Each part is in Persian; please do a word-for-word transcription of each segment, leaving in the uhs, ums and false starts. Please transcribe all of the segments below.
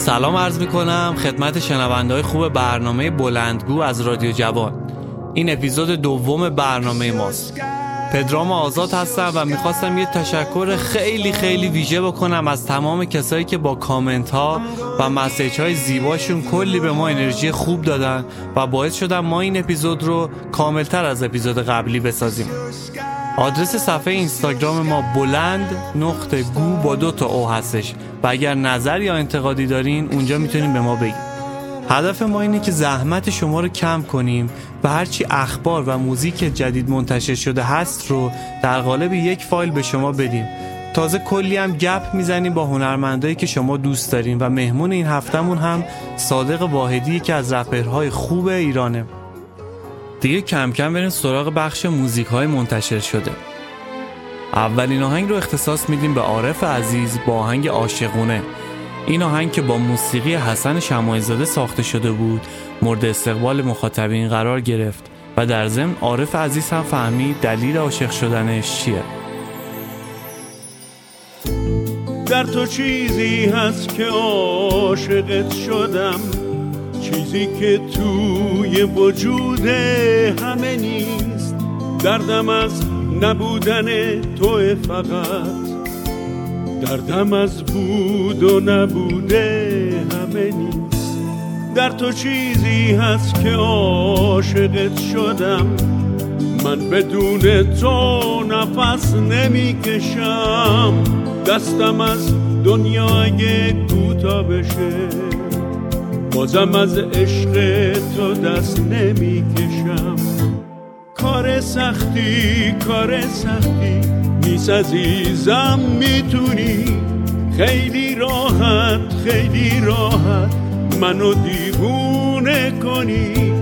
سلام عرض میکنم خدمت شنونده‌های خوب برنامه بلندگو از رادیو جوان. این اپیزود دوم برنامه ماست. پدرام آزاد هستم و میخواستم یه تشکر خیلی خیلی ویژه بکنم از تمام کسایی که با کامنت ها و مسیج های زیباشون کلی به ما انرژی خوب دادن و باعث شدن ما این اپیزود رو کاملتر از اپیزود قبلی بسازیم. آدرس صفحه اینستاگرام ما بلند نقطه گو با دو تا او هستش و اگر نظر یا انتقادی دارین اونجا میتونین به ما بگین. هدف ما اینه که زحمت شما رو کم کنیم و هرچی اخبار و موزیک جدید منتشر شده هست رو در قالب یک فایل به شما بدیم. تازه کلی هم گپ میزنیم با هنرمندایی که شما دوست دارین و مهمون این هفتمون هم صادق واحدی که از رپرهای خوب ایرانه. دیگه کم کم بریم سراغ بخش موزیک های منتشر شده. اولین آهنگ رو اختصاص میدیم به عارف عزیز با آهنگ عاشقونه. این آهنگ که با موسیقی حسن شماعی زاده ساخته شده بود مورد استقبال مخاطبین قرار گرفت و در ضمن عارف عزیز هم فهمید دلیل عاشق شدنش چیه. در تو چیزی هست که عاشقت شدم، چیزی که توی وجود همه نیست. دردم از نبودن تو فقط، دردم از بود و نبوده همه نیست. در تو چیزی هست که عاشقت شدم، من بدون تو نفس نمی کشم. دستم از دنیا اگه کوتاه بشه، بازم از عشق تو دست نمی کشم. کار سختی کار سختی نیست عزیزم، میتونی خیلی راحت خیلی راحت منو دیوونه کنی.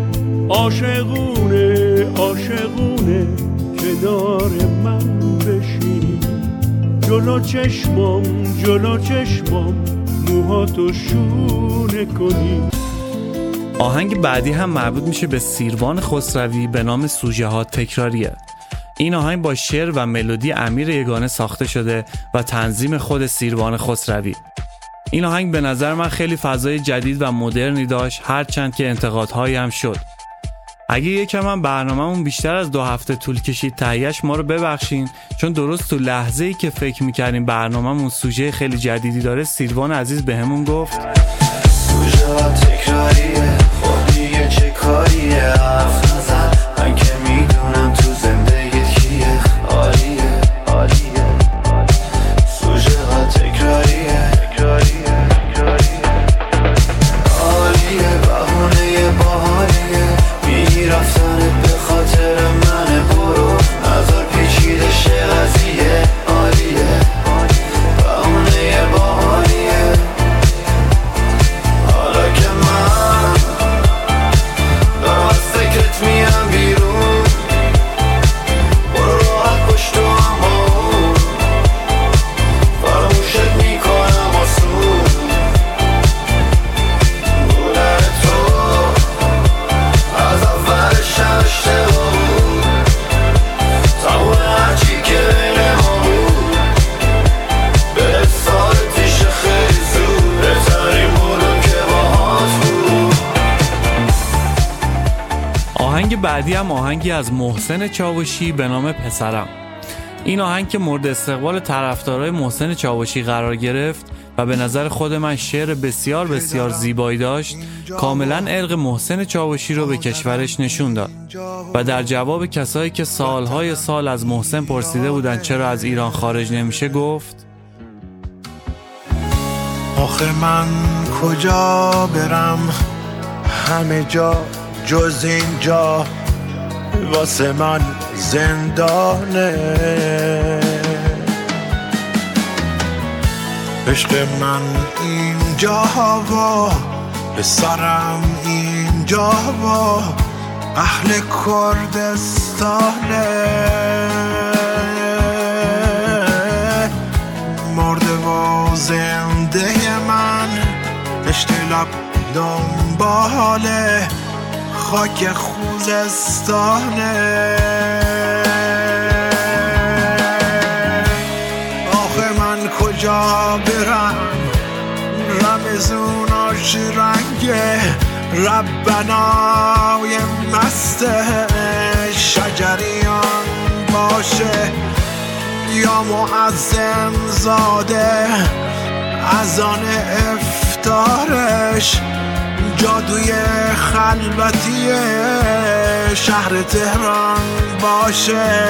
عاشقونه عاشقونه کنار من بشینی، جلو چشمام جلو چشمام موهاتو شونه کنی. آهنگ بعدی هم مربوط میشه به سیروان خسروی به نام سوژه ها تکراریه. این آهنگ با شعر و ملودی امیر یگانه ساخته شده و تنظیم خود سیروان خسروی. این آهنگ به نظر من خیلی فضای جدید و مدرنی داشت، هرچند که انتقادهایی هم شد. اگه یکم هم برنامه‌مون بیشتر از دو هفته طول کشید تهیه‌اش ما رو ببخشین، چون درست تو لحظه‌ای که فکر می‌کردیم برنامه‌مون سوژه خیلی جدیدی داره سیروان عزیز بهمون گفت سوژه ها تکراریه، خب دیگه چه کاریه، حرف نزن من که میدونم تو زندگیت کیه. عالیه عالیه سوژه ها تکراریه تکراریه تکراریه عالیه بهونه باحالیه، میگی رفتنت به خاطر منه، برو نظر پیچیده شه قضیه. عالیه بهونه باحالیه، حالا که من دارم از فکرت میام بیرون، برو راحت پشت تو همون فراموشت میکنم آسون. بودن تو از اولش هم اشتباه بود، تمام هرچی که بین ما بود به سال پیش خیلی زود، بهترین بودم که باهات بود. آهنگ بعدی هم آهنگی از محسن چاوشی به نام پسرم. این آهنگ که مورد استقبال طرفدارای محسن چاوشی قرار گرفت و به نظر خود من شعر بسیار بسیار زیبایی داشت، کاملا ارق محسن چاوشی رو به کشورش نشون داد و در جواب کسایی که سالهای سال از محسن پرسیده بودن چرا از ایران خارج نمیشه گفت آخه من کجا برم، همه جا جز اینجا واسه من زندانه. عشق من اینجا و پسرم اینجا و اهل کردستانه. مرده و زنده من پشت لب دنباله خاک خوزستانه. آخه من کجا برم، رمزون خوش رنگه ربنای مست شجریان باشه یا معظم زاده از آن افتارش جادوی خلوتی شهر تهران باشه.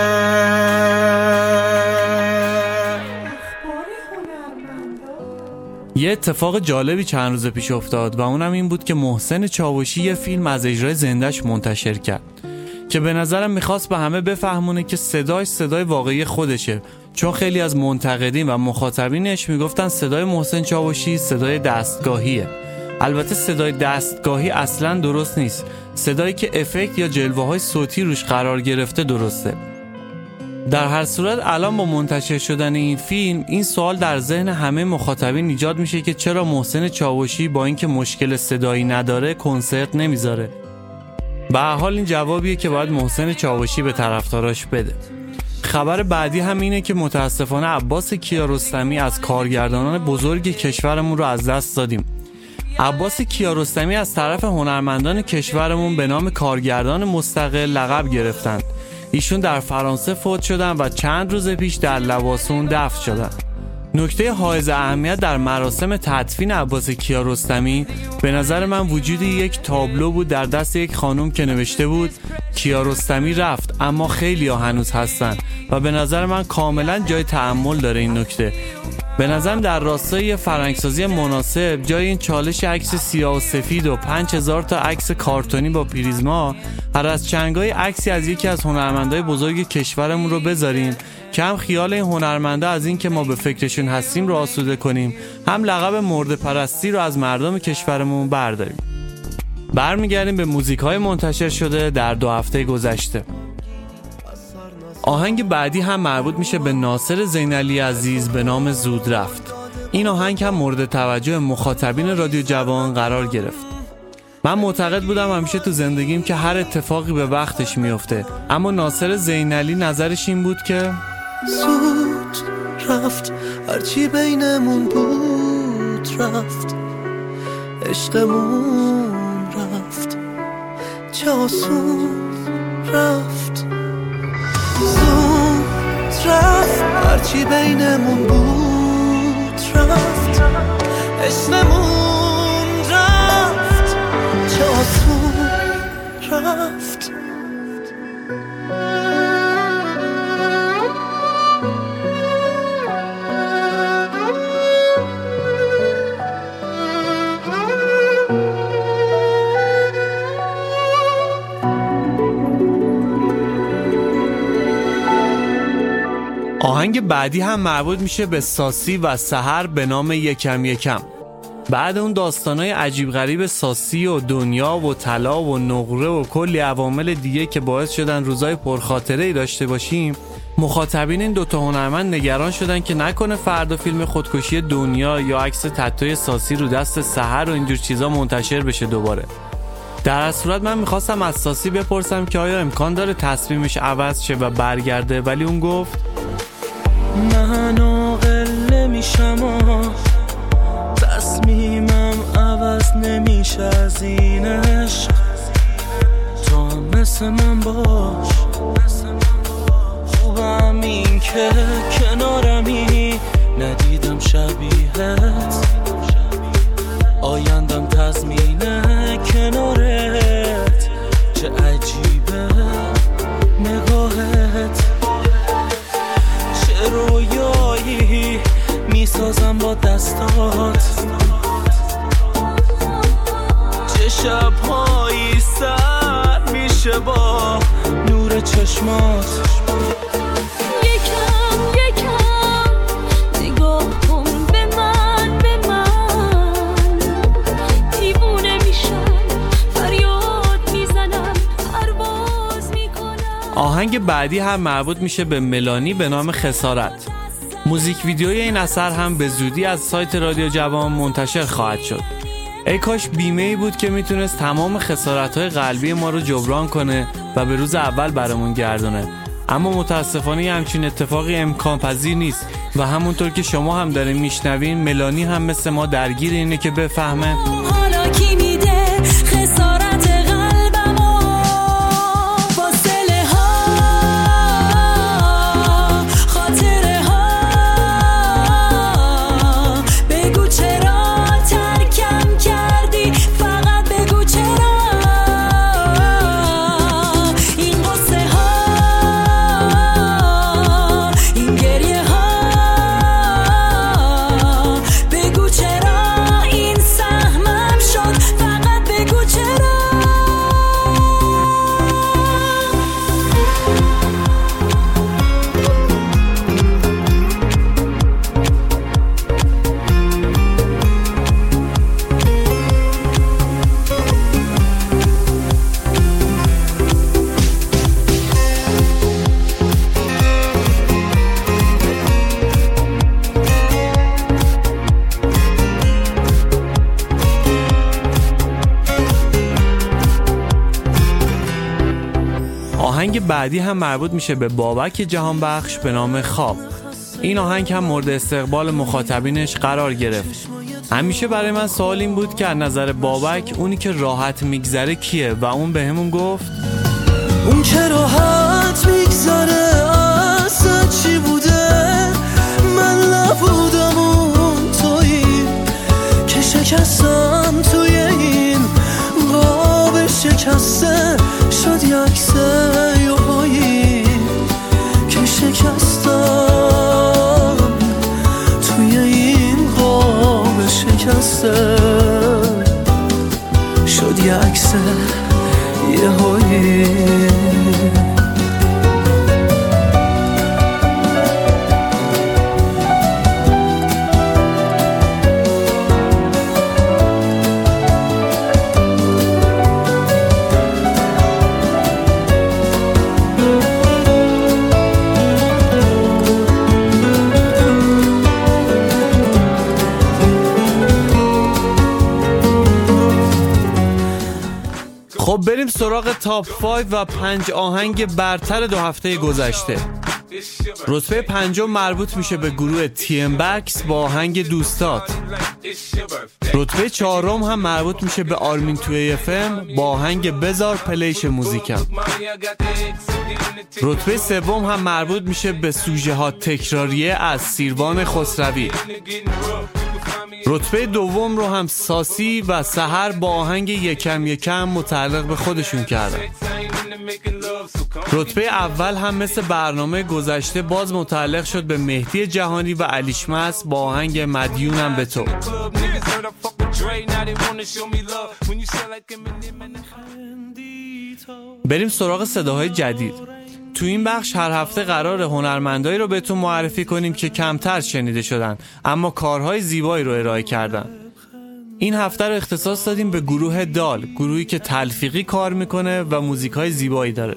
یه اتفاق جالبی چند روز پیش افتاد و اونم این بود که محسن چاوشی یه فیلم از اجرای زنده‌اش منتشر کرد که به نظرم میخواست به همه بفهمونه که صداش صدای واقعی خودشه، چون خیلی از منتقدین و مخاطبینش میگفتن صدای محسن چاوشی صدای دستگاهیه. البته صدای دستگاهی اصلاً درست نیست، صدایی که افکت یا جلوه‌های صوتی روش قرار گرفته درسته. در هر صورت الان با منتشر شدن این فیلم این سوال در ذهن همه مخاطبین ایجاد میشه که چرا محسن چاوشی با اینکه مشکل صدایی نداره کنسرت نمیذاره. به هر حال این جوابیه که باید محسن چاوشی به طرفداراش بده. خبر بعدی هم اینه که متاسفانه عباس کیارستمی از کارگردانان بزرگ کشورمون رو از دست دادیم. عباس کیارستمی از طرف هنرمندان کشورمون به نام کارگردان مستقل لقب گرفتند. ایشون در فرانسه فوت شدن و چند روز پیش در لواسون دفن شدن. نکته حائز اهمیت در مراسم تدفین عباس کیارستمی به نظر من وجود یک تابلو بود در دست یک خانم که نوشته بود کیارستمی رفت اما خیلی ها هنوز هستن و به نظر من کاملا جای تأمل داره این نکته. به نظرم در راستای فرهنگسازی مناسب جای این چالش عکس سیاه و سفید و پنج هزار تا عکس کارتونی با پریزما هر از چنگای عکسی از یکی از هنرمندای بزرگ کشورمون رو بذاریم که هم خیال این هنرمندا از این که ما به فکرشون هستیم رو آسوده کنیم، هم لقب مرده پرستی رو از مردم کشورمون برداریم. برمیگردیم به موزیک‌های منتشر شده در دو هفته گذشته. آهنگ بعدی هم مربوط میشه به ناصر زینعلی عزیز به نام زود رفت. این آهنگ هم مورد توجه مخاطبین رادیو جوان قرار گرفت. من معتقد بودم همیشه تو زندگیم که هر اتفاقی به وقتش میفته، اما ناصر زینعلی نظرش این بود که زود رفت هرچی بینمون بود رفت، عشقمون رفت چه آسون رفت. زود رفت هرچی بینمون بود رفت، عشقمون رفت چه آسون رفت. آهنگ بعدی هم مربوط میشه به ساسی و سحر به نام یکم یکم. بعد اون داستانای عجیب غریب ساسی و دنیا و طلا و نقره و کلی عوامل دیگه که باعث شدن روزای پرخاطره‌ای داشته باشیم، مخاطبین این دوتا هنرمند نگران شدن که نکنه فردا فیلم خودکشی دنیا یا عکس تتوی ساسی رو دست سحر و اینجور چیزا منتشر بشه دوباره. در اصل صورت من میخواستم از ساسی بپرسم که آیا امکان داره تصمیمش عوض شه و برگرده، ولی اون گفت من عاقل نمیشم و تصمیمم عوض نمیشه از این عشق، تو هم مثل من باش، خوبم این که کنارمی ندیدم شبیهت، آیندم تضمینه کنارت، چه عجیبه نگاهت، چه رویایی میسازم با دستات، چه شبهایی سر میشه با نور چشمات. آهنگ بعدی هم مربوط میشه به ملانی به نام خسارت. موزیک ویدیوی این اثر هم به زودی از سایت رادیو جوان منتشر خواهد شد. ای کاش بیمه‌ای بود که میتونست تمام خسارت‌های قلبی ما رو جبران کنه و به روز اول برامون گردونه. اما متاسفانه همچین اتفاقی امکان پذیر نیست و همونطور که شما هم دارین میشنوین ملانی هم مثل ما درگیر اینه که بفهمه حالا کی میده خسارت قلبمو فاصله ها خاطره ها بگو چرا ترکم کردی فقط بگو چرا این قصه ها این گریه ها بگو چرا این سهمم شد فقط بگو چرا آهنگ بعدی هم مربوط میشه به بابک جهانبخش به نام خواب. این آهنگ هم مورد استقبال مخاطبینش قرار گرفت. همیشه برای من سوال این بود که از نظر بابک اونی که راحت میگذره کیه و اون به همون گفت اون که راحت میگذره اصلا چی بوده من نبودم اون تویی که شکستم توی این قاب شکسته شد یکسه یوهایی که شکستم توی این قاب شکسته شد یکسه یوهایی خب بریم سراغ تاپ پنج و پنج آهنگ برتر دو هفته گذشته. رتبه پنجم مربوط میشه به گروه تی ام بکس با آهنگ دوستات. رتبه چهارم هم مربوط میشه به آرمین توی اف ام با آهنگ بزار پلیش موزیکم. رتبه سوم هم مربوط میشه به سوژه ها تکراریه از سیروان خسروی. رتبه دوم رو هم ساسی و سحر با آهنگ یکم یکم متعلق به خودشون کردن. رتبه اول هم مثل برنامه گذشته باز متعلق شد به مهدی جهانی و علیشمس با آهنگ مدیونم به تو. بریم سراغ صداهای جدید. تو این بخش هر هفته قرار هنرمندایی رو بهتون معرفی کنیم که کمتر شنیده شدن اما کارهای زیبایی رو ارائه کردن. این هفته رو اختصاص دادیم به گروه دال، گروهی که تلفیقی کار میکنه و موزیکای زیبایی داره.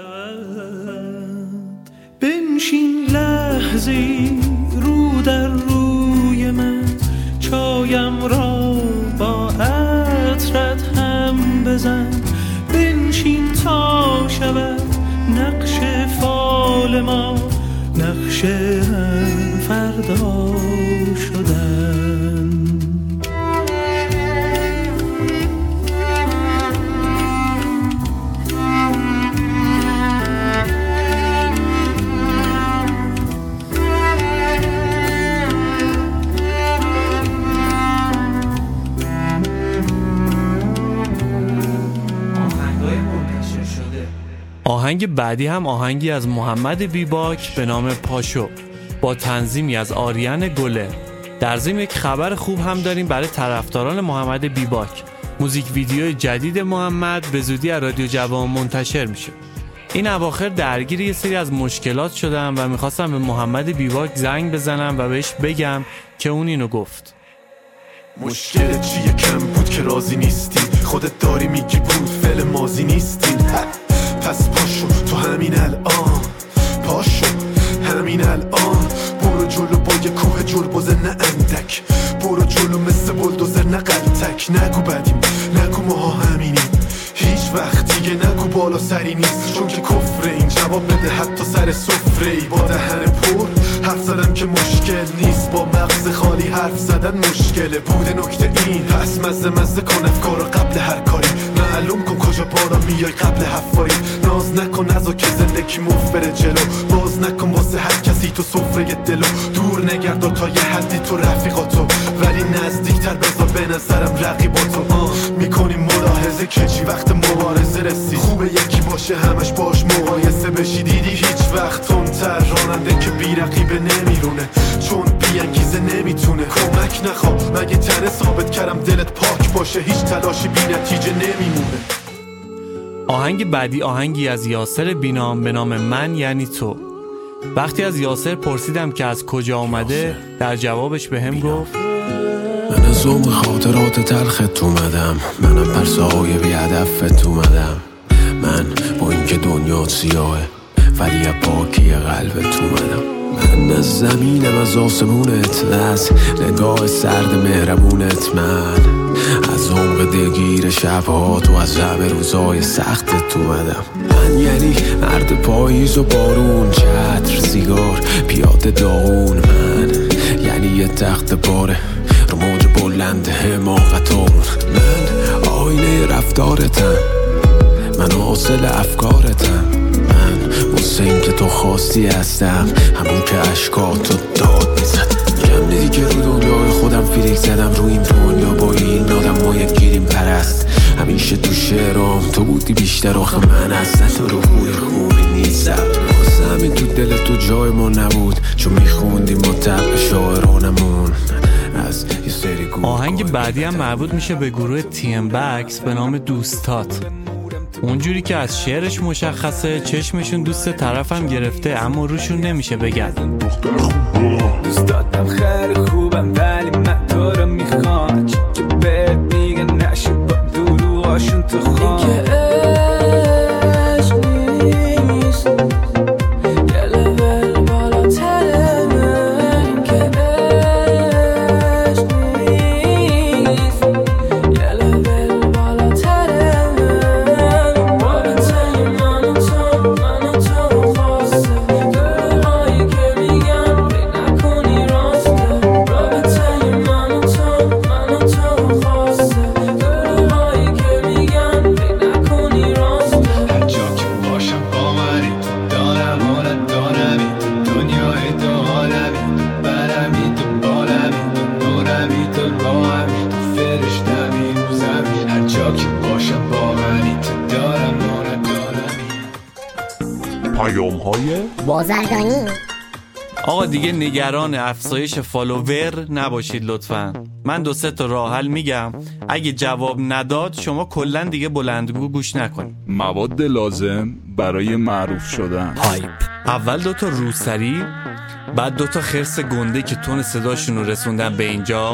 بنشین لحظی رو در روی من، چایم را با عطرت هم بزن. بنشین تا شود نقش فال ما، نقش هم فردا شدن. آهنگ بعدی هم آهنگی از محمد بیباک به نام پاشو با تنظیمی از آریان گله. در ضمن یک خبر خوب هم داریم برای طرفداران محمد بیباک. موزیک ویدیوی جدید محمد به زودی از رادیو جوان منتشر میشه. این اواخر درگیر یه سری از مشکلات شدم و میخواستم به محمد بیباک زنگ بزنم و بهش بگم که اون اینو گفت. مشکل چیه؟ کم بود که راضی نیستی، خودت داری میگی بود فعل ماضی نیستین. پس پاشو تو همین الان، پاشو همین الان، برو جلو با یه کوه جلبوزه نه اندک، برو جلو مثل بلدوزر نه قلتک. نگو بدیم، نگو ماها همینیم، هیچ وقت دیگه نگو بالا بالا سری نیست چون که کفره این جواب بده حتی سر سفره ای با دهن پر حرف زدم که مشکل نیست با مغز خالی حرف زدن مشکله بوده نکته این پس مزه مزه کن افکارو قبل هر کاری معلوم کن کجا بالا میای قبل حفاری ناز نکن نزا که زندگی مفت بره جلو باز نکن واسه هر کسی تو سفره دلو دور نگرد تا یه حدی تو رفیقاتو ولی نزدیکتر بذار به نظرم رقیباتو آه میکنیم ملاحظه که چی وقت مبارزه رسید خوبه یکی باشه همش باش مقایسه بشی دیدی هیچ وقت تندتر راننده که بی رقیبه نمیرونه چون بی انگیزه نمیتونه کمک نخواه مگه تنه ثابت کردم دلت پاک باشه هیچ تلاشی بی نتیجه نمیمونه. آهنگ بعدی آهنگی از یاسر بینام به نام من یعنی تو. وقتی از یاسر پرسیدم که از کجا آمده در جوابش به هم گفت من از عمق خاطرات تلخت اومدم منم پرسهای بی هدفت اومدم من با اینکه دنیا سیاهه ولی از پاکی قلبت اومدم من از زمینم از آسمونت از نگاه سرد مهربونت من از عمق دلگیر شبهات و از همه روزای سختت اومدم من یعنی مرد پاییز و بارون چتر سیگار پیاده داغون من یعنی یه تخت باره رو موج بلند حماقتون من آینه رفتارتم من حاصل افکارتم من حسین که تو خواستی هستم همون که عشقاتو داد میزد میگم دیدی که رو دنیای خودم فیلیک زدم رو این دنیا با این آدم ما یک گیریم پرست همیشه تو شعرام تو بودی بیشتر آخه من اصلا تو رو خوی خوبی نیستم واسه همین تو دل تو جای ما نبود چون میخوندیم ما طبع شاعرانمون. آهنگ بعدی هم مربوط میشه به گروه تی ام بکس به نام دوستات. اونجوری که از شعرش مشخصه چشمشون دوست طرفم گرفته اما روشون نمیشه بگن. دوستاتم خیلی خوبم ولی من تو رو میخوام که بهت میگن نشو با دروغاشون تو خوام این که عشق نیست یه لول بالاتره این که عشق نیست یه لول بالاتره رابطه من و تو من و تو خواسته دروغایی که میگم فکر نکنی راسته رابطه من و تو من و تو خواسته دروغایی که میگم فکر نکنی راسته هر جا که باشم با منی تو دارم حالت دارمی تو دنیای دو عالمی برمی تو بالمی تو نورمی تو راهمی تو فرشتمی رو زمین هر جا که باشم با منی تو دارم حالت دارمی. پیام های بازرگانی. آقا دیگه نگران افزایش فالوور نباشید لطفاً. من دو سه تا راه حل میگم اگه جواب نداد شما کلا دیگه بلندگو گوش نکنید. مواد لازم برای معروف شدن. هایپ. اول دو تا روسری بعد دو تا خرس گنده که تون صداشون رو رسوندن به اینجا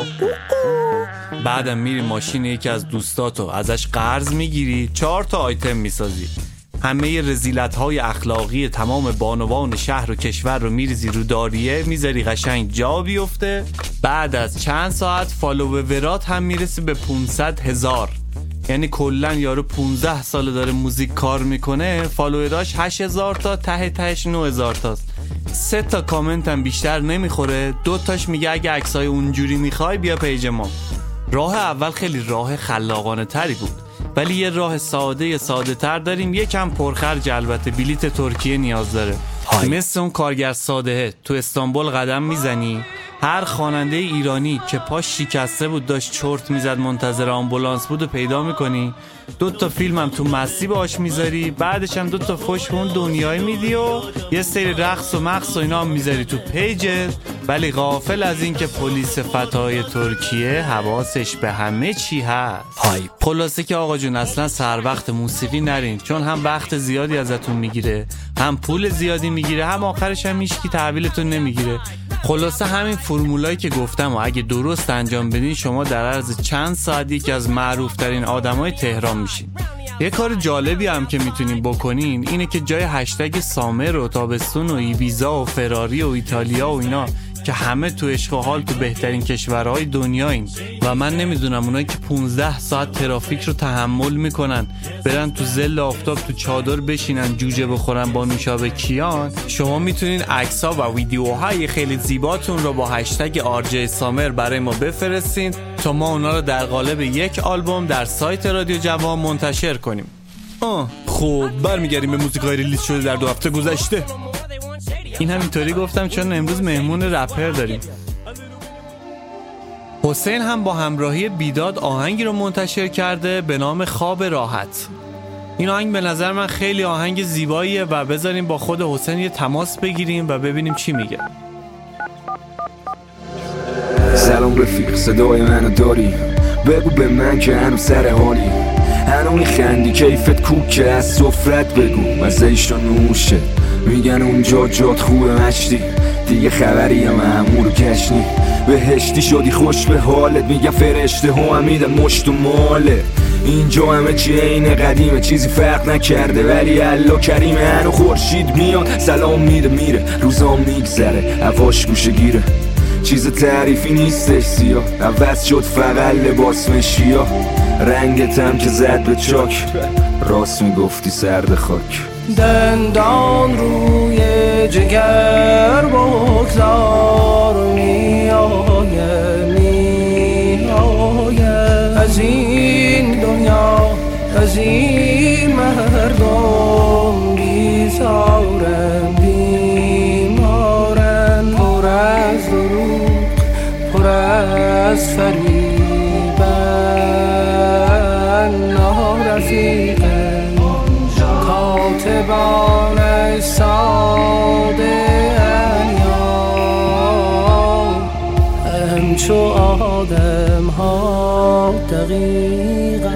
بعدم میری ماشین یکی از دوستاتو ازش قرض میگیری چهار تا آیتم میسازی همه رذیلت‌های اخلاقی تمام بانوان شهر و کشور رو میریزی رو داریه میذاری قشنگ جا بیفته بعد از چند ساعت فالوورات هم میرسی به پانصد هزار یعنی کلن یارو پونزده ساله داره موزیک کار میکنه فالووراش هشت هزار تا ته تهش نه هزار تاست سه تا کامنت هم بیشتر نمیخوره دو تاش میگه اگه عکسای اونجوری میخوای بیا پیج ما. راه اول خیلی راه خلاقانه تری بود ولی یه راه ساده ساده تر داریم یکم پرخرج البته بلیت ترکیه نیاز داره های. مثل اون کارگر ساده تو استانبول قدم میزنی هر خواننده ایرانی که پاش شکسته بود داشت چرت میزد منتظر آمبولانس بود و پیدا میکنی دو تا فیلم هم تو مستی باش میذاری بعدش هم دو تا فوش اون دنیای میدی و یه سری رقص و مقص و اینا هم میذاری تو پیجت ولی غافل از این که پلیس فتای ترکیه حواسش به همه چی هست. های. خلاصه که آقا جون اصلا سر وقت موسیقی نرین چون هم وقت زیادی ازتون میگیره هم پول زیادی میگیره هم آخرش هم هیچکی تحویلتون نمیگیره. خلاصه همین فرمولایی که گفتم و اگه درست انجام بدین شما در عرض چند ساعت یکی از معروف ترین آدمای تهران میشین. یه کار جالبی هم که میتونین بکنین اینه که جای هشتگ سامر و تابستون و ایبیزا و فراری و ایتالیا و اینا که همه تو عشق و حال تو بهترین کشورهای دنیاییم و من نمیدونم اونایی که پونزده ساعت ترافیک رو تحمل میکنن برن تو ظل آفتاب تو چادر بشینن جوجه بخورن با نوشابه کیان، شما میتونین عکس‌ها و ویدیوهای خیلی زیباتون رو با هشتگ آر جی سامر برای ما بفرستین تا ما اونا رو در قالب یک آلبوم در سایت رادیو جوان منتشر کنیم. آه خب برمیگردیم به موزیکای ریلیز شده در دو هفته گذشته. این همینطوری گفتم چون امروز مهمون رپر داریم. حسین هم با همراهی بیداد آهنگی رو منتشر کرده به نام خواب راحت. این آهنگ به نظر من خیلی آهنگ زیباییه و بذاریم با خود حسین یه تماس بگیریم و ببینیم چی میگه. سلام رفیق، صدای منو داری؟ بگو به من که هنو سر حالی، هنو میخندی کیفت کوکه، از سفرت بگو مزه ایشا نوشه، میگن اونجا جات خوبه مشتی، دیگه خبری هم همون رو کشنی، بهشتی شدی خوش به حالت، میگن فرشته ها هم میدن مشت و ماله، اینجا همه چی اینه قدیمه چیزی فرق نکرده ولی الله کریمه، هنو خورشید میاد سلام میده میره، روزام میگذره هواش گوشه گیره، چیز تعریفی نیستش سیاه، عوض شد فقط لباس مشیا، رنگتم که زد به چاک، راست میگفتی سرد خاک، دندان روی جگر بگذار، میآیه میآیه از این دنیا، از این مردم بیزارم بیمارن، پر از دروغ پر از فریبن، نارفیقه کاتبان ساده انیان، همچو آدم ها دقیقا.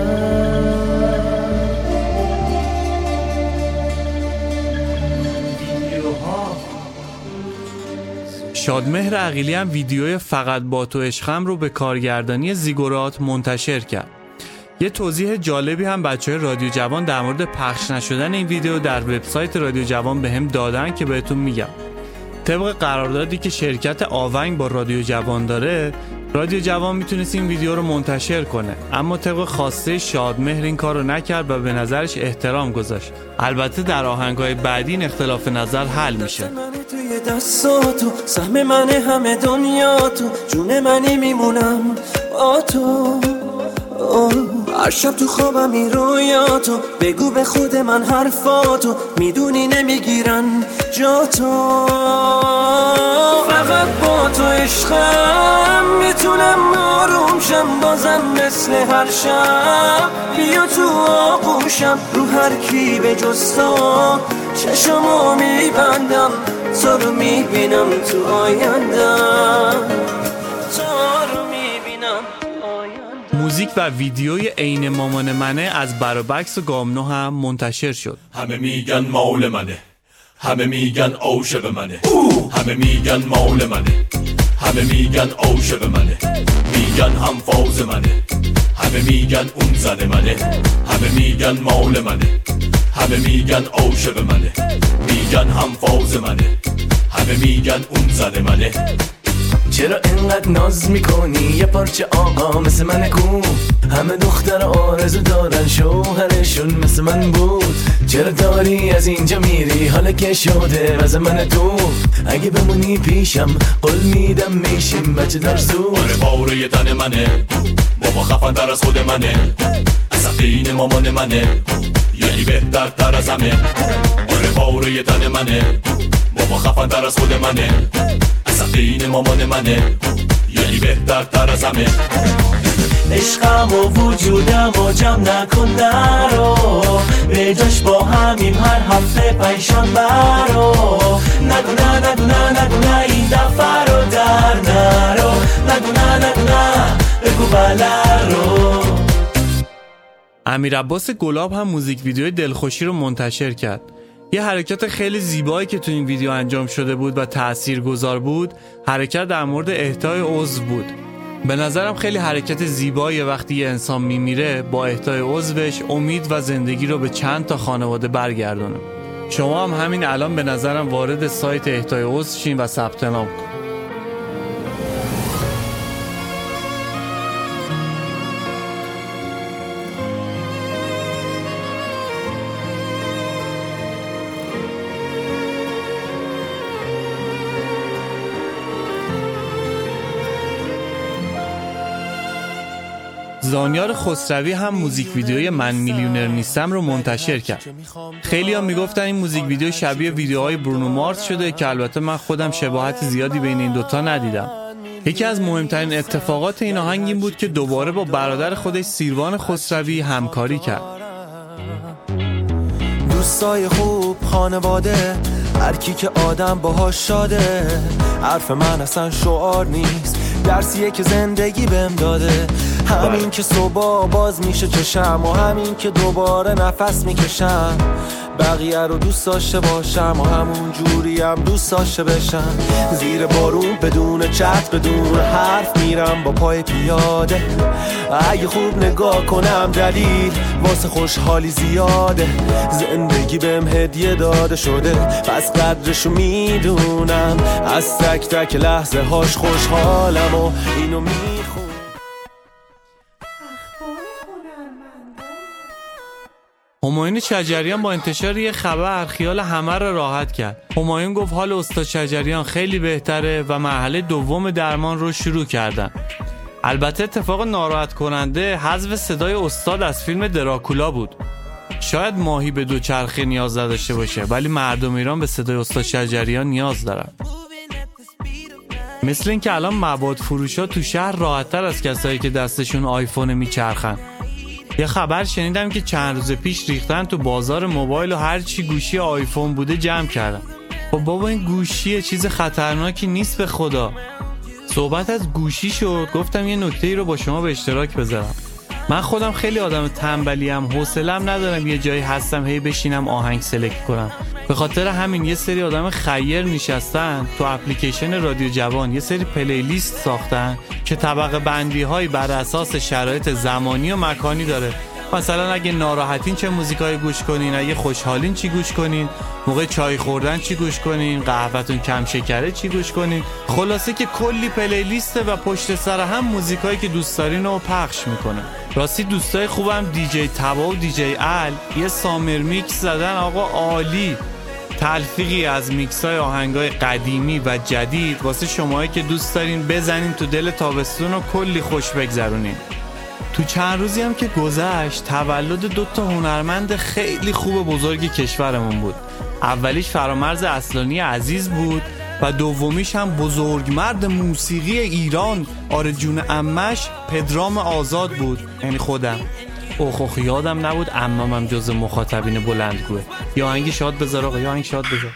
شادمهر عقیلی هم ویدیوی فقط با تو عشقم رو به کارگردانی زیگورات منتشر کرد. یه توضیح جالبی هم بچهای رادیو جوان در مورد پخش نشدن این ویدیو در وبسایت رادیو جوان به هم دادن که بهتون میگم. طبق قراردادی که شرکت آونگ با رادیو جوان داره، رادیو جوان میتونست این ویدیو رو منتشر کنه، اما طبق خواسته شادمهر این کار رو نکرد و به نظرش احترام گذاشت. البته در آهنگ‌های بعدی این اختلاف نظر حل میشه. توی دستاتو سهم من همه دنیا تو، جون منی میمونم با تو، هر شب تو خوابم این رویاتو، بگو به خود من حرفاتو، میدونی نمیگیرن جا تو، فقط با تو عشقم میتونم آروم شم، بازم مثل هر شب بیا تو آغوشم، رو هر کی به جز تو چشمو میبندم، تو رو میبینم تو آیندم، تو رو میبینم. موزیک و ویدیوی عین مامان منه از برابکس و گامنو هم منتشر شد. همه میگن مال منه، همه میگن عاشق منه، همه میگن مال منه، همه میگن عاشق منه، میگن هم فاز منه، همه میگن اون زن منه، همه میگن مال منه، همه میگن عاشق منه، میگن هم فاز منه، همه میگن اون زن منه. چرا انقدر ناز میکنی یه پارچه آقا مثل من کو، همه دختر آرزو دارن شوهرشون مثل من بود، چرا داری از اینجا میری حالا که شده واسه من تو، اگه بمونی پیشم قول میدم میشیم بچه دار زود. آره باره تن منه، بابا خفن تر از خود منه، عصبین مامان منه، یعنی بهتر تر از همه. آره باره تن منه، بابا خفن تر از خود منه، عصبین مامان منه، یعنی بهتر تر از همه. عشقم و وجودم و جمع نکن نرو، به جاش با همیم هر هفته پیشان برو، نگو نه نگو نه نگو نه این دفعه رو در نرو، نگو نه نگو نه بگو بله رو. امیر عباس گلاب هم موزیک ویدیوی دلخوشی رو منتشر کرد. یه حرکت خیلی زیبایی که تو این ویدیو انجام شده بود و تاثیرگذار بود، حرکت در مورد اهدای عضو بود. به نظرم خیلی حرکت زیباییه وقتی یه انسان میمیره با اهدای عضوش امید و زندگی رو به چند تا خانواده برگردونه. شما هم همین الان به نظرم وارد سایت اهدای عضو شین و ثبت نام کن. زانیار خسروی هم موزیک ویدیوی من میلیونر نیستم رو منتشر کرد. خیلی ها میگفتن این موزیک ویدیو شبیه ویدیوهای برونو مارس شده که البته من خودم شباهت زیادی بین این دوتا ندیدم. یکی از مهمترین اتفاقات این آهنگ این بود که دوباره با برادر خودش سیروان خسروی همکاری کرد. دوستای خوب، خانواده، هر کی که آدم باهاش شاده. حرف من اصلا شعار نیست، درسیه که زندگی بهم داده. همین که صبح باز میشه چشم و همین که دوباره نفس میکشم. بقیه رو دوست داشته باشم و همون جوری هم دوست داشته بشم. زیر بارون بدون چت بدون حرف میرم با پای پیاده. اگه خوب نگاه کنم دلیل واسه خوشحالی زیاده. زندگی بهم هدیه داده شده پس قدرشو میدونم. از تک تک لحظه هاش خوشحالم و اینو میخونم. همایون شجریان با انتشار یه خبر خیال همه رو راحت کرد. همایون گفت حال استاد شجریان خیلی بهتره و مرحله دوم درمان رو شروع کردن. البته اتفاق ناراحت کننده حذف صدای استاد از فیلم دراکولا بود. شاید ماهی به دو چرخه نیاز نداشته باشه ولی مردم ایران به صدای استاد شجریان نیاز دارن. مثل این که الان مواد فروشا تو شهر راحت‌تر از کسایی که دستشون آیفون میچرخن. یه خبر شنیدم که چند روز پیش ریختن تو بازار موبایل و هر چی گوشی آیفون بوده جمع کردن. خب بابا این گوشی چیز خطرناکی نیست به خدا. صحبت از گوشی شد گفتم یه نکته ای رو با شما به اشتراک بذارم. من خودم خیلی آدم تنبلیم، حوصله‌ام ندارم یه جایی هستم هی بشینم آهنگ سلکت کنم. به خاطر همین یه سری آدم خیر نشستن تو اپلیکیشن رادیو جوان یه سری پلیلیست ساختن که طبقه بندی هایی بر اساس شرایط زمانی و مکانی داره. مثلا اگه ناراحتین چه موزیکایی گوش کنین، اگه خوشحالین چی گوش کنین، موقع چای خوردن چی گوش کنین، قهوه‌تون کم شکره چی گوش کنین. خلاصه که کلی پلیلیسته و پشت سر هم موزیکایی که دوست دارین رو پخش میکنه. راستی دوستای خوبم دیجی تبا و دیجی ال یه سامر میکس زدن آقا، عالی. تلفیقی از میکسای آهنگای قدیمی و جدید واسه شماهایی که دوست دارین بزنین تو دل تابستون و کلی خوش بگذرونین. تو چند روزی هم که گذشت تولد دو تا هنرمند خیلی خوب بزرگ کشورمون بود. اولیش فرامرز اصلانی عزیز بود و دومیش هم بزرگمرد موسیقی ایران آرجون عمش پدرام آزاد بود، یعنی خودم. اوخ اوخ یادم نبود عممم جز مخاطبین بلندگوه. یا آهنگ شاد بذار آقا، یا آهنگ شاد بذار.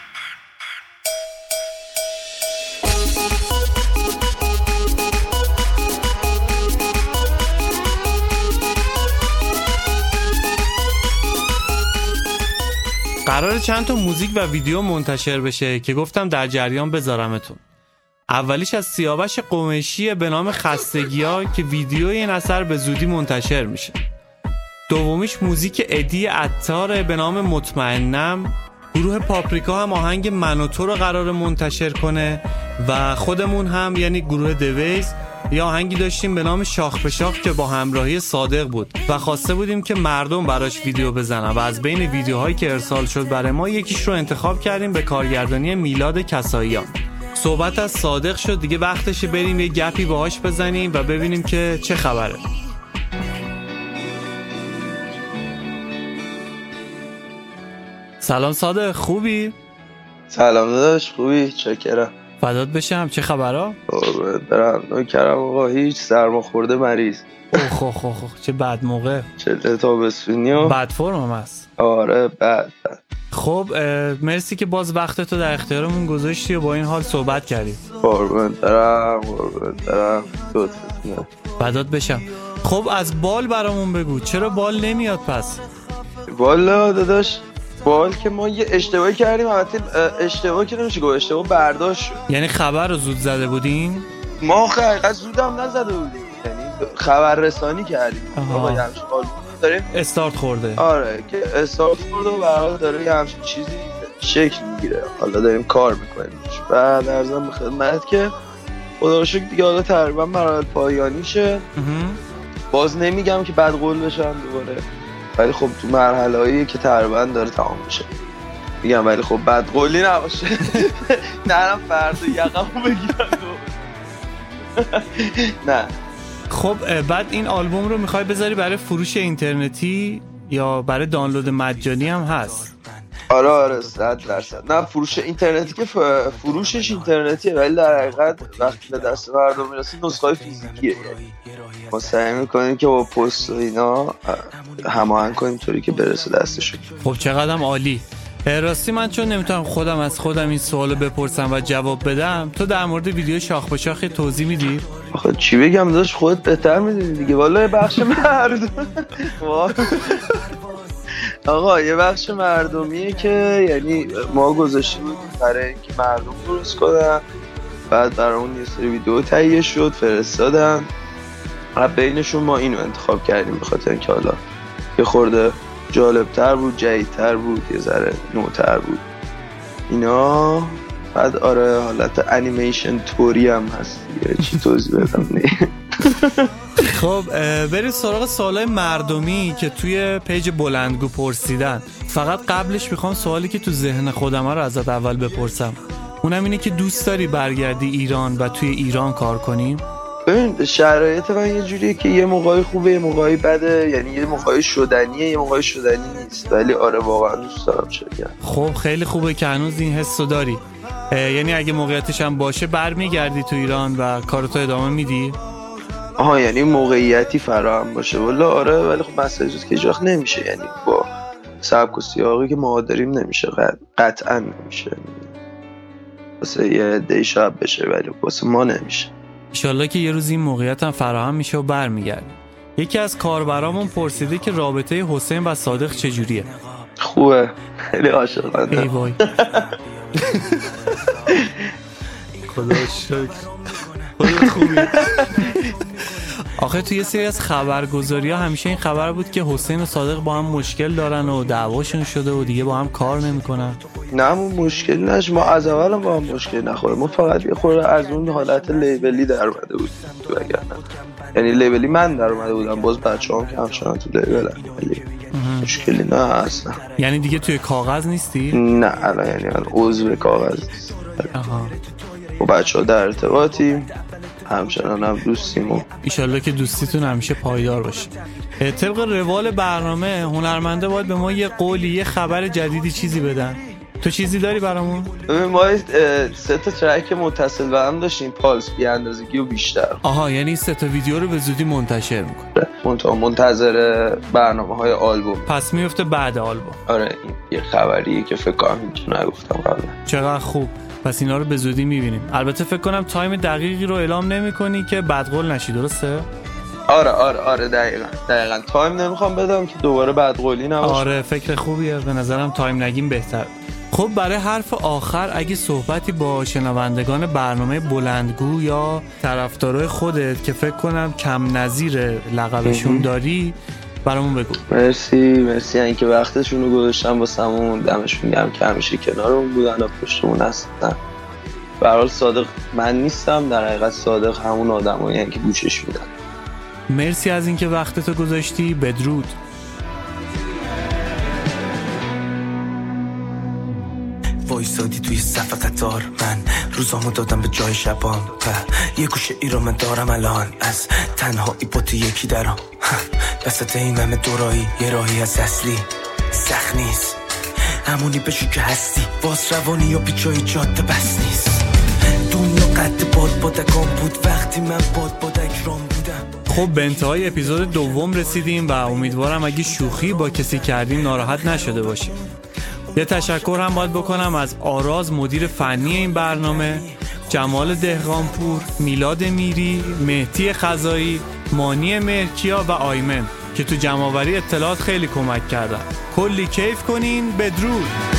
قرار چند تا موزیک و ویدیو منتشر بشه که گفتم در جریان بذارمتون. اولیش از سیاوش قمیشی به نام خستگی‌ها که ویدیوی این اثر به زودی منتشر میشه. دومیش موزیک ادی عطار به نام مطمئنم. گروه پاپریکا هم آهنگ من و تو رو قرار منتشر کنه و خودمون هم یعنی گروه دویز یه آهنگی داشتیم به نام شاخ به شاخ که با همراهی صادق بود و خواسته بودیم که مردم براش ویدیو بزنن و از بین ویدیوهایی که ارسال شد برای ما یکیش رو انتخاب کردیم به کارگردانی میلاد کساییان. صحبت از صادق شد دیگه، وقتشه بریم یه گپی باهاش بزنیم و ببینیم که چه خبره. سلام صادق، خوبی؟ سلام داداش، خوبی؟ چکرم. فدات بشم، چه خبرها؟ قربونت برم. نوکرم آقا، هیچ سرماخورده مریض. اوه اوه اوه چه بد موقع. چه تابستونی و بد فرم هم هست. آره بد بد. خب مرسی که باز وقتتو در اختیارمون گذاشتی و با این حال صحبت کردی. قربونت برم قربونت برم لطفتونه. فدات بشم. خب از بال برامون بگو، چرا بال نمیاد پس؟ والا داداش بال که ما یه اشتباهی کردیم، البته اشتباه که نمیشه گفت، اشتباه برداشت شد. یعنی خبر رو زود زده بودین؟ ما حقیقت زود هم نزده بودیم، یعنی خبر رسانی کردیم. آقا یه همچین حال داریم استارت خورده. آره که استارت خورده و برحال داره یه همچین چیزی شکل میگیره، حالا داریم کار میکنیم. بعد ارزم به خدمت که خدا رو شکر دیگه حالا تقریبا مراحل پایانیشه. باز نمیگم که بد قول بشم دوباره، ولی خب تو مرحله هایی که تقریبا داره تمام میشه میگم، ولی خب بد قولی نباشه. نرم فردا یقمو بگیرم. نه خب بعد این آلبوم رو میخوای بذاری برای فروش اینترنتی یا برای دانلود مجانی هم هست؟ آره آره صد درصد. نه فروش اینترنتی که فروشش اینترنتیه، ولی در حقیقت وقتی به دست مردم میرسه نسخه فیزیکیه. یعنی ما سعی میکنیم که با پست و اینا هماهنگ کنیم طوری که برسه دستشون. خب چقدرم عالی. راستی من چون نمیتونم خودم از خودم این سوالو بپرسم و جواب بدم، تو در مورد ویدیو شاخ به شاخ توضیح میدی؟ آخه چی بگم داشت، خودت بهتر میدونی دیگه. والا بخش مردم آقا یه بخش مردمیه که یعنی ما گذاشته بودیم برای اینکه مردم درست کنن، بعد برای اون یه سری ویدیو تهیه شد فرستادن و بینشون ما اینو انتخاب کردیم به خاطر اینکه حالا یه خورده جالبتر بود، جدیدتر بود، یه ذره نوتر بود اینا. بعد آره حالت انیمیشن توری هم هست دیگه، چی توضیح بدم نه. خب بریم سراغ سوالای مردمی که توی پیج بلندگو پرسیدن. فقط قبلش میخوام سوالی که تو ذهن خودم رو ازت اول بپرسم، اونم اینه که دوست داری برگردی ایران و توی ایران کار کنیم؟ ببین شرایط من یه جوریه که یه موقعی خوبه یه موقعی بده، یعنی یه موقعی شدنیه یه موقعی شدنی نیست، ولی آره واقعا دوست دارم چه بگم. خب خیلی خوبه که هنوز این حسو داری. یعنی اگه موقعیتش هم باشه برمیگردی تو ایران و کارتو ادامه میدی؟ آها یعنی موقعیتی فراهم باشه. والا آره، ولی خب مسئله که اجاخ نمیشه، یعنی با سبک و سیاقی که ما داریم نمیشه، قطعا نمیشه. واسه یه دی شب بشه ولی واسه ما نمیشه. انشالله که یه روز این موقعیت هم فراهم میشه و برمیگردی. یکی از کاربرامون پرسیده که رابطه حسین و صادق چجوریه؟ خوبه، خیلی عاشقانه. ای وای خدا شکر خدا خوبی. آخه توی یه سری از خبرگزاری ها همیشه این خبر بود که حسین و صادق با هم مشکل دارن و دعواشون شده و دیگه با هم کار نمیکنن. نه ما مشکل نش، ما از اول با هم مشکل نخوره، ما فقط یه خورده از اون حالت لیبلی در اومده بود تو، اگر نه یعنی لیبلی من در اومده بودم، باز بچه‌ام که همچنان تو لیبلن، ولی مشکلی نه اصلا. یعنی دیگه توی کاغذ نیستی؟ نه الان یعنی من عضو کاغذ نیست. آها. با بچه‌ها در ارتباطیم، همچنان هم دوستیم و ایشالله که دوستیتون همیشه پایدار باشه. طبق روال برنامه هنرمنده باید به ما یه قولی، یه خبر جدیدی چیزی بدن. تو چیزی داری برامون؟ ما سه تا ترک متصل به هم داشتیم، پالس، بی‌اندازگی و بیشتر. آها یعنی سه تا ویدیو رو به زودی منتشر میکنه. منتها منتظر برنامه‌های آلبوم. پس میفته بعد آلبوم. آره این یه خبریه که فکر کنم هیچ نگفتم قبلا. چقدر خوب. پس اینا رو به زودی میبینیم. البته فکر کنم تایم دقیقی رو اعلام نمی‌کنی که بدقول نشی، درسته؟ آره آره آره دقیقاً دقیقاً تایم نمیخوام بدم که دوباره بدقولی نباشه. آره فکر خوبیه، به نظرم تایم نگیم بهتر. خب برای حرف آخر اگه صحبتی با شنوندگان برنامه بلندگو یا طرفدارای خودت که فکر کنم کم نظیر لقبشون داری برامون بگو. مرسی مرسی اینکه وقتشون رو گذاشتن واسمون، دمشون گرم که همیشه کنارمون بودن و پشتمون هستن. به هر حال صادق من نیستم، در حقیقت صادق همون آدمایی که گوشش میدن. مرسی از اینکه وقتتو گذاشتی. بدرود. وایسادی توی صف قطار، من روزامو دادم به جای شبام، یه گوشه ای رو من دارم الان، از تنهایی با تو یکی درام، وسط این همه دورایی یه راهی از اصلی سخت نیست، همونی بشو که هستی، واس روانی و پیچای جاده بس نیست، دنیا قد باد بادکان بود وقتی من باد بادک رام بودم. خب به انتهای اپیزود دوم رسیدیم و امیدوارم اگه شوخی با کسی کردیم ناراحت نشده باشیم. یه تشکر هم باید بکنم از آراز مدیر فنی این برنامه، جمال دهقانپور، میلاد میری، مهدی خزایی، مانی مهرکیا و آیمن که تو جمع‌آوری اطلاعات خیلی کمک کردن. کلی کیف کنین. بدرود.